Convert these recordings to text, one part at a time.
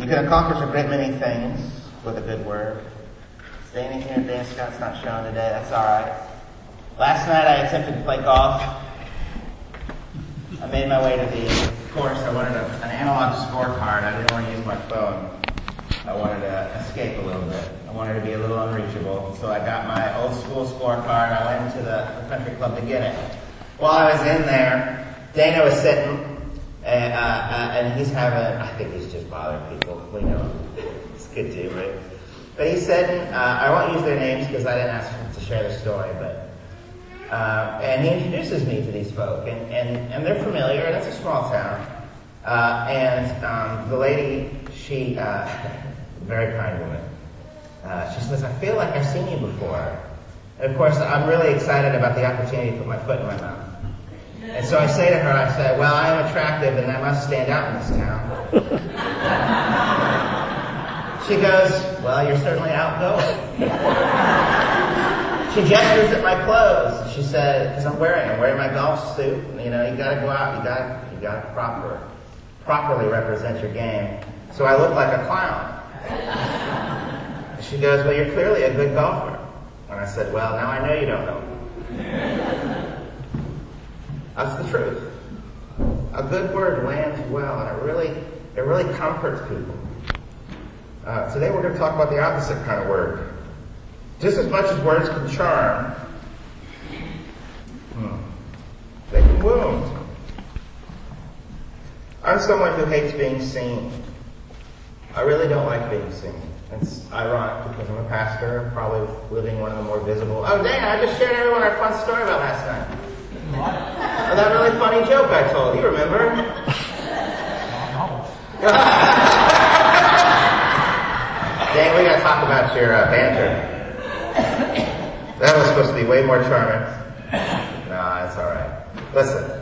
can accomplish a great many things with a good word. Standing here, Dan Scott's not showing today. That's all right. Last night I attempted to play golf. I made my way to the course. I wanted an analog scorecard. I didn't want to use my phone. I wanted to escape a little bit. I wanted to be a little unreachable. So I got my old school scorecard. I went into the country club to get it. While I was in there, Dana was sitting, and he's having, I think he's just bothering people. We know it's good too, right? But he's sitting, I won't use their names because I didn't ask him to share the story, but and he introduces me to these folk, and they're familiar, and it's a small town. And the lady, she, very kind woman, she says, I feel like I've seen you before. And of course, I'm really excited about the opportunity to put my foot in my mouth. And so I say to her, I say, well, I am attractive and I must stand out in this town. She goes, well, you're certainly outgoing. She gestures at my clothes. She said, because I'm wearing my golf suit. You know, you gotta go out, you gotta properly represent your game. So I look like a clown. She goes, well, you're clearly a good golfer. And I said, well, now I know you don't know. That's the truth. A good word lands well, and it really comforts people. Today we're going to talk about the opposite kind of word. Just as much as words can charm, they can wound. I'm someone who hates being seen. I really don't like being seen. It's ironic because I'm a pastor, probably living one of the more visible. Oh, Dana, I just shared everyone our fun story about last night. What? Oh, that really funny joke I told. You remember? Dang, we gotta talk about your banter. That was supposed to be way more charming. Nah, it's alright. Listen.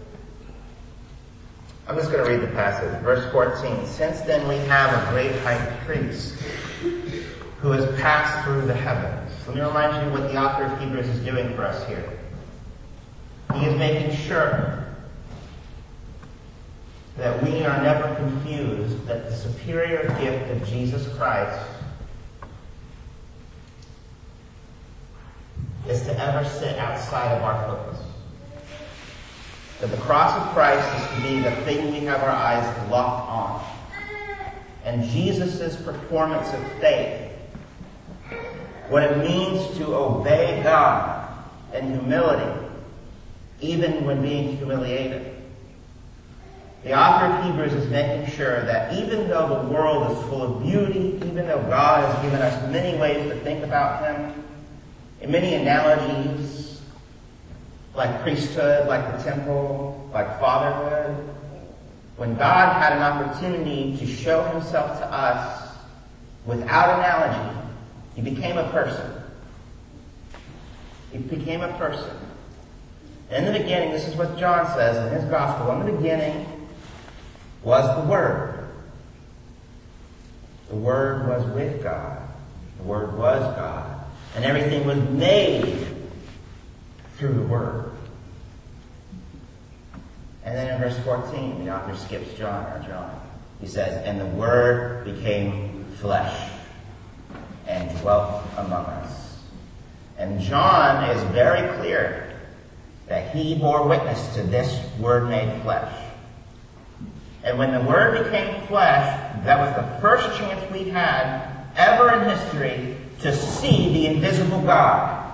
I'm just going to read the passage. Verse 14. Since then we have a great high priest who has passed through the heavens. Let me remind you what the author of Hebrews is doing for us here. He is making sure that we are never confused that the superior gift of Jesus Christ is to ever sit outside of our focus. That the cross of Christ is to be the thing we have our eyes locked on. And Jesus' performance of faith, what it means to obey God in humility, even when being humiliated. The author of Hebrews is making sure that even though the world is full of beauty, even though God has given us many ways to think about Him, in many analogies, like priesthood, like the temple, like fatherhood, when God had an opportunity to show Himself to us without analogy, He became a person. He became a person. In the beginning, this is what John says in his gospel, in the beginning was the Word. The Word was with God. The Word was God. And everything was made through the Word. And then in verse 14, the author skips John. He says, and the Word became flesh and dwelt among us. And John is very clear that he bore witness to this Word made flesh. And when the Word became flesh, that was the first chance we had ever in history to see the invisible God.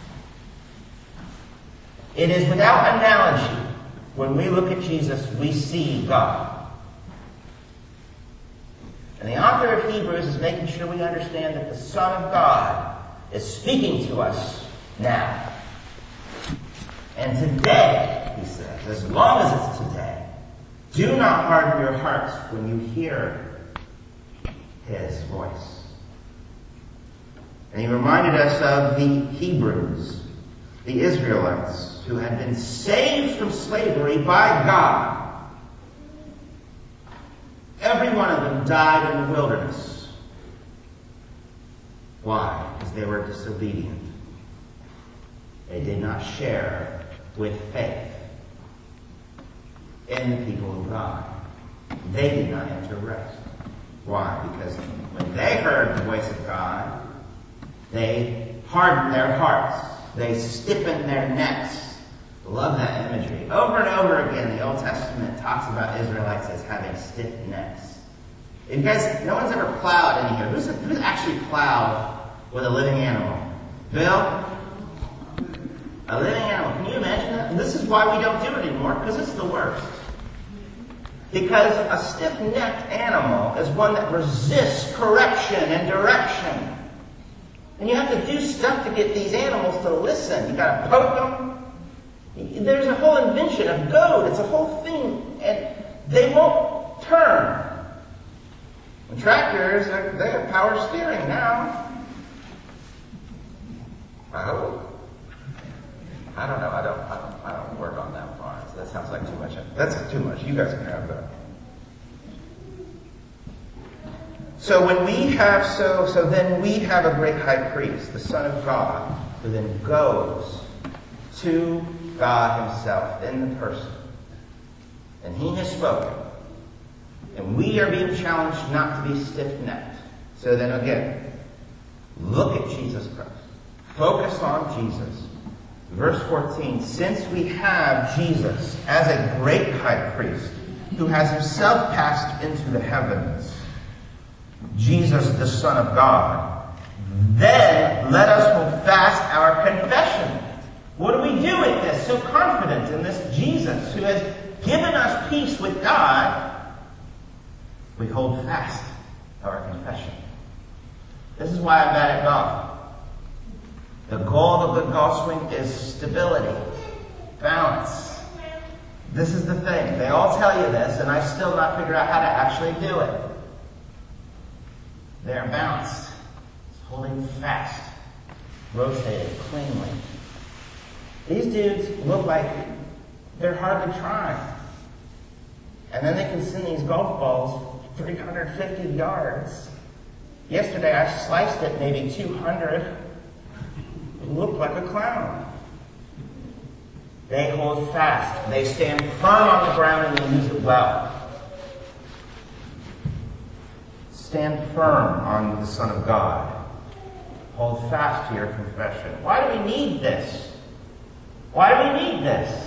It is without analogy. When we look at Jesus, we see God. And the author of Hebrews is making sure we understand that the Son of God is speaking to us now. And today, he says, as long as it's today, do not harden your hearts when you hear His voice. And he reminded us of the Hebrews, the Israelites, who had been saved from slavery by God. Every one of them died in the wilderness. Why? Because they were disobedient. They did not share with faith in the people of God. They did not enter rest. Why? Because when they heard the voice of God, they hardened their hearts. They stiffened their necks. I love that imagery. Over and over again, the Old Testament talks about Israelites as having stiff necks. You guys, no one's ever plowed in here. Who's actually plowed with a living animal? Bill? A living animal. Can you imagine that? And this is why we don't do it anymore, because it's the worst. Because a stiff-necked animal is one that resists correction and direction. And you have to do stuff to get these animals to listen. You got to poke them. There's a whole invention of goad. It's a whole thing. And they won't turn. And tractors, they have power steering now. I hope. I don't know. I don't work on that farm. So that sounds like too much. That's too much. You guys can have that. So when we have then we have a great high priest, the Son of God, who then goes to God himself in the person. And he has spoken. And we are being challenged not to be stiff-necked. So then again, look at Jesus Christ. Focus on Jesus. Verse 14, since we have Jesus as a great high priest who has himself passed into the heavens, Jesus the Son of God, then let us hold fast our confession. What do we do with this? So confident in this Jesus who has given us peace with God, we hold fast our confession. This is why I'm bad at golf. The goal of a good golf swing is stability, balance. This is the thing. They all tell you this, and I still not figure out how to actually do it. They're balanced. It's holding fast, rotating cleanly. These dudes look like they're hardly trying. And then they can send these golf balls 350 yards. Yesterday I sliced it maybe 200. It looked like a clown. They hold fast. They stand firm on the ground and they use it well. Stand firm on the Son of God. Hold fast to your confession. Why do we need this? Why do we need this?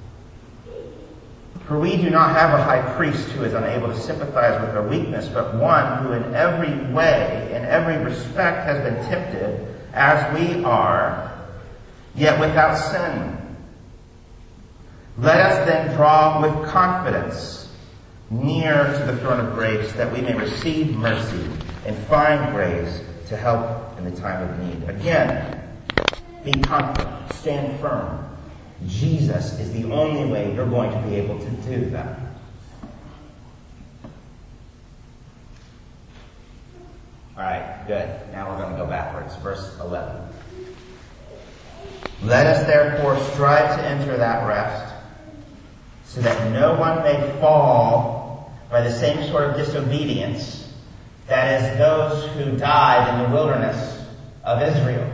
For we do not have a high priest who is unable to sympathize with our weakness, but one who in every way, in every respect, has been tempted as we are, yet without sin. Let us then draw with confidence near to the throne of grace, that we may receive mercy and find grace to help in the time of need. Again, be confident, stand firm. Jesus is the only way you're going to be able to do that. All right, good. Now we're going to go backwards. Verse 11. Let us therefore strive to enter that rest, so that no one may fall by the same sort of disobedience that is those who died in the wilderness of Israel.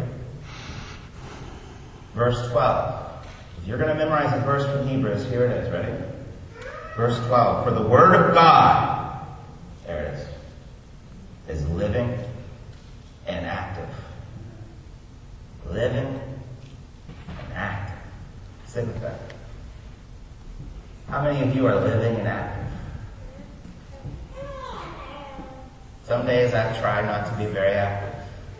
Verse 12. If you're going to memorize a verse from Hebrews, here it is. Ready? Verse 12. For the word of God, there it is living and active. Living and active. Sit with that. How many of you are living and active? Some days I try not to be very active.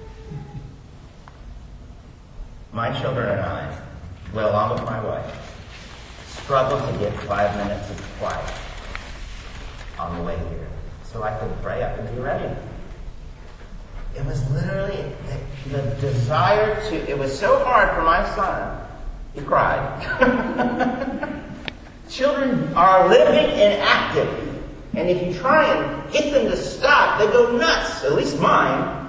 My children and I, well, along with my wife, struggle to get 5 minutes of quiet on the way here, so I could pray up and be ready. It was literally the desire to, it was so hard for my son. He cried. Children are living and active. And if you try and get them to stop, they go nuts. At least mine.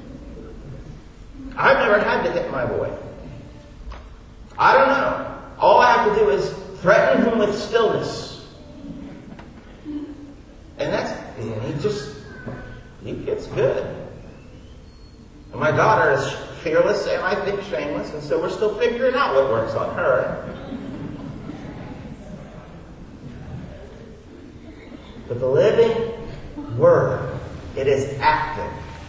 I've never had to hit my boy. I don't know. All I have to do is threaten him with stillness. And he gets good. And my daughter is fearless and I think shameless, and so we're still figuring out what works on her. But the living Word It is active.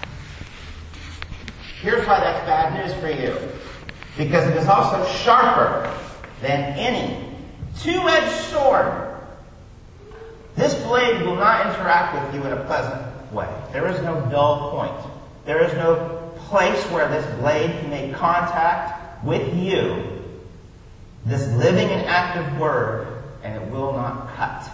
Here's why that's bad news for you. Because it is also sharper than any two-edged sword. This blade will not interact with you in a pleasant way. There is no dull point. There is no place where this blade can make contact with you, this living and active word, and it will not cut.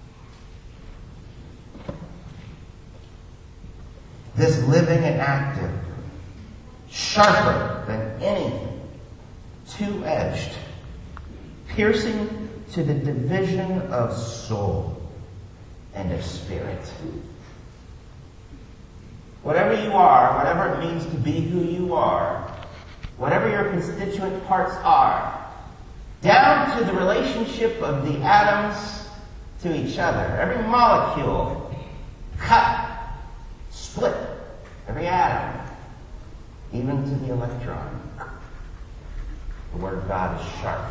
This living and active, sharper than anything, two-edged, piercing to the division of soul and of spirit. Whatever you are, whatever it means to be who you are, whatever your constituent parts are, down to the relationship of the atoms to each other, every molecule, cut, split, every atom, even to the electron. The Word of God is sharp,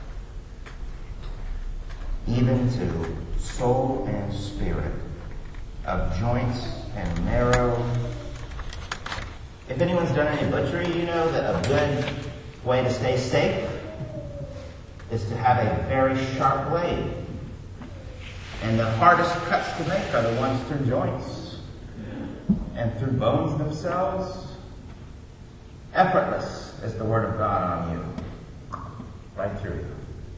even to soul and spirit, of joints and marrow. If anyone's done any butchery, you know that a good way to stay safe is to have a very sharp blade. And the hardest cuts to make are the ones through joints and through bones themselves. Effortless is the Word of God on you, right through you.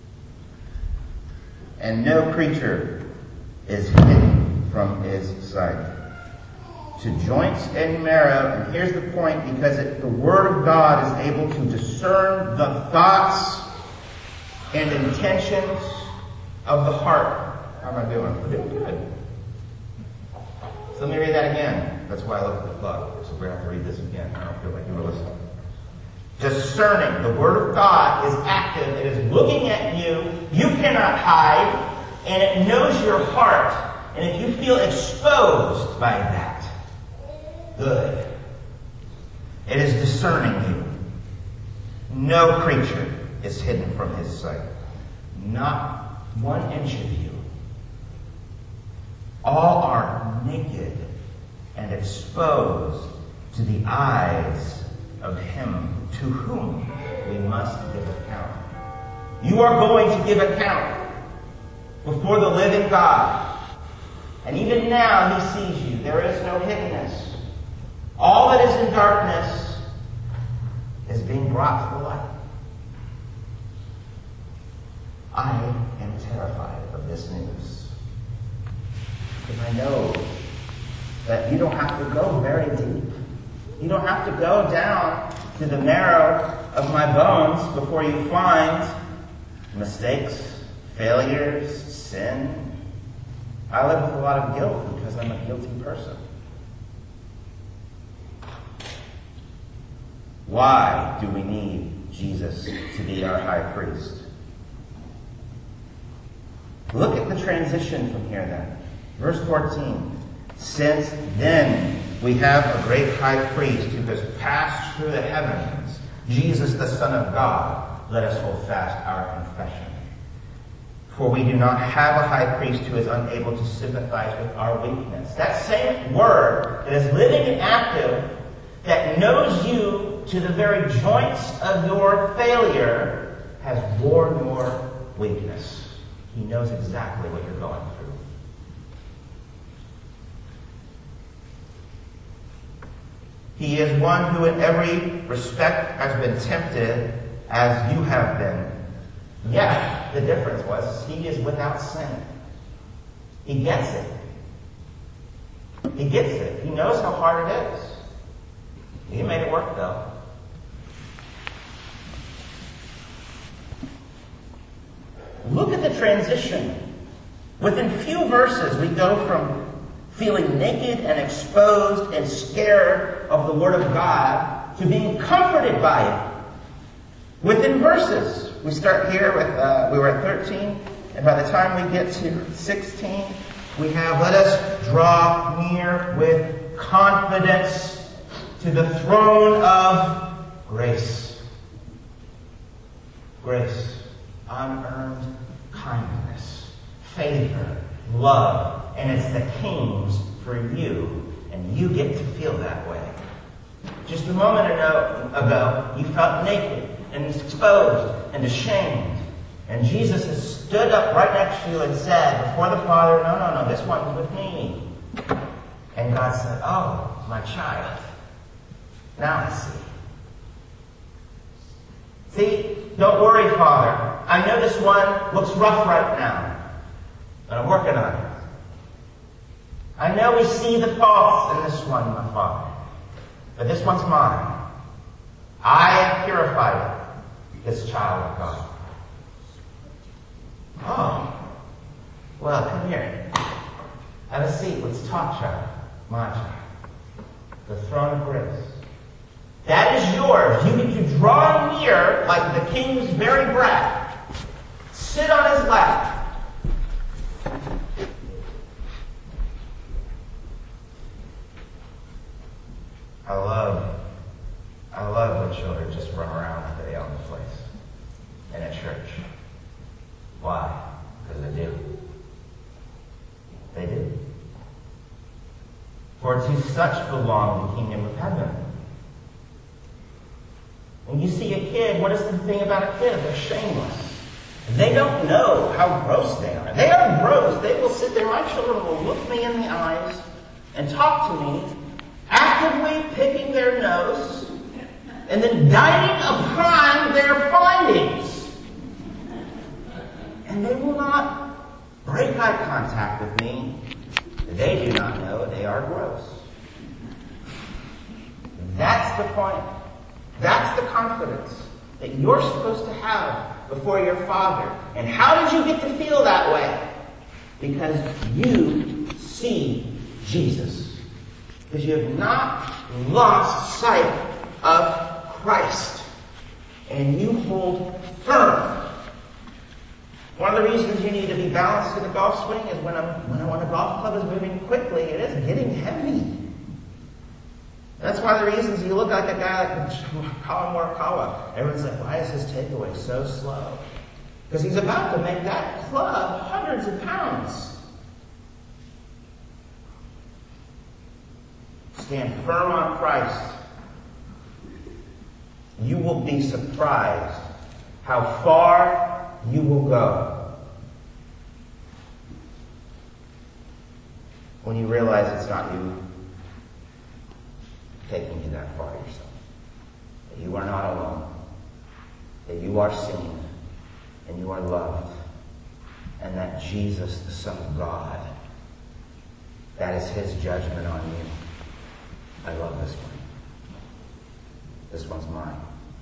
And no creature is hidden from His sight. To joints and marrow, and here's the point, because the Word of God is able to discern the thoughts and intentions of the heart. How am I doing? We're doing good. So let me read that again. That's why I looked at the clock. So we're going to have to read this again. I don't feel like you were listening. Discerning. The Word of God is active. It is looking at you. You cannot hide. And it knows your heart. And if you feel exposed by that, good. It is discerning you. No creature is hidden from His sight. Not 1 inch of you. All are naked and exposed to the eyes of Him to whom we must give account. You are going to give account before the living God. And even now He sees you. There is no hiddenness. All that is in darkness is being brought to the light. I am terrified of this news. Because I know that you don't have to go very deep. You don't have to go down to the marrow of my bones before you find mistakes, failures, sin. I live with a lot of guilt because I'm a guilty person. Why do we need Jesus to be our high priest? Look at the transition from here then. Verse 14. Since then we have a great high priest who has passed through the heavens, Jesus the Son of God, let us hold fast our confession. For we do not have a high priest who is unable to sympathize with our weakness. That same Word that is living and active, that knows you to the very joints of your failure, has borne your weakness. He knows exactly what you're going through. He is one who in every respect has been tempted as you have been. Yet, the difference was He is without sin. He gets it. He gets it. He knows how hard it is. He made it work, though. Look at the transition. Within few verses, we go from feeling naked and exposed and scared of the Word of God to being comforted by it. Within verses, we start here with, we were at 13, and by the time we get to 16, we have, let us draw near with confidence to the throne of grace. Grace, unearned kindness, favor, love, and it's the King's for you and you get to feel that way. Just a moment ago, you felt naked and exposed and ashamed. And Jesus has stood up right next to you and said before the Father, no, this one's with me. And God said, oh, my child. Now I see. See, don't worry, Father. I know this one looks rough right now, but I'm working on it. I know we see the faults in this one, my Father, but this one's mine. I have purified this child of God. Oh, well, come here. Have a seat. Let's talk, child. My child. The throne of grace. That is yours. You get to draw near like the king's very brat. Sit on his lap. I love when children just run around like they own the place in a church. Why? Because they do. They do. For to such belong the kingdom of heaven. When you see a kid, what is the thing about a kid? They're shameless. They don't know how gross they are. They are gross. They will sit there. My children will look me in the eyes and talk to me, actively picking their nose, and then dining upon their findings. And they will not break eye contact with me. They do not know they are gross. That's the point. That's the confidence that you're supposed to have before your Father. And how did you get to feel that way? Because you see Jesus. Because you have not lost sight of Christ. And you hold firm. One of the reasons you need to be balanced in a golf swing is when a golf club is moving quickly, it is getting heavy. That's one of the reasons you look like a guy like Colin Morikawa. Everyone's like, why is his takeaway so slow? Because he's about to make that club hundreds of pounds. Stand firm on Christ. You will be surprised how far you will go when you realize it's not you taking you that far yourself. That you are not alone. That you are seen and you are loved. And that Jesus, the Son of God, that is his judgment on you. I love this one. This one's mine.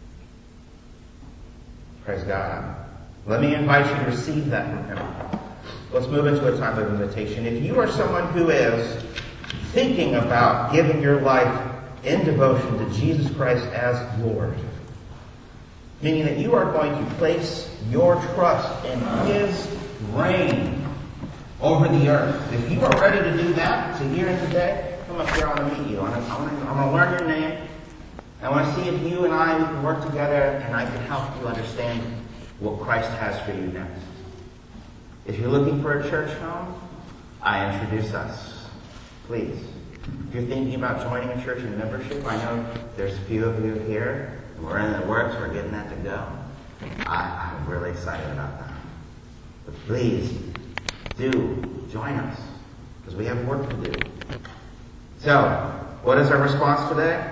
Praise God. Let me invite you to receive that from him. Let's move into a time of invitation. If you are someone who is thinking about giving your life in devotion to Jesus Christ as Lord, meaning that you are going to place your trust in his reign over the earth. If you are ready to do that, to here and today, come up here. I want to meet you. I'm going to learn your name. I want to see if you and I can work together and I can help you understand what Christ has for you next. If you're looking for a church home, I introduce us. Please. If you're thinking about joining a church in membership, I know there's a few of you here, and we're in the works, we're getting that to go. I'm really excited about that. But please, do join us, because we have work to do. So, what is our response today?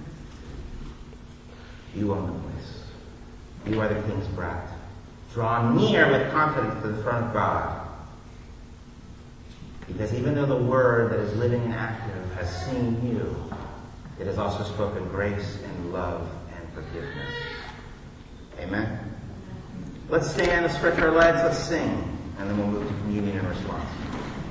You own the place. You are the king's brat. Draw near with confidence to the throne of God. Because even though the word that is living and active has seen you, it has also spoken grace and love and forgiveness. Amen? Let's stand, let's stretch our legs, let's sing, and then we'll move to communion in response.